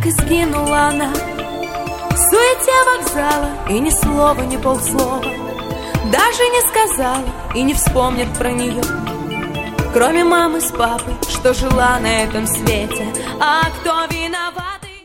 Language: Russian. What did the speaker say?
и скинула она в суете вокзала. И ни слова, ни полслова даже не сказала и не вспомнит про нее, кроме мамы с папой, что жила на этом свете. А кто виноват?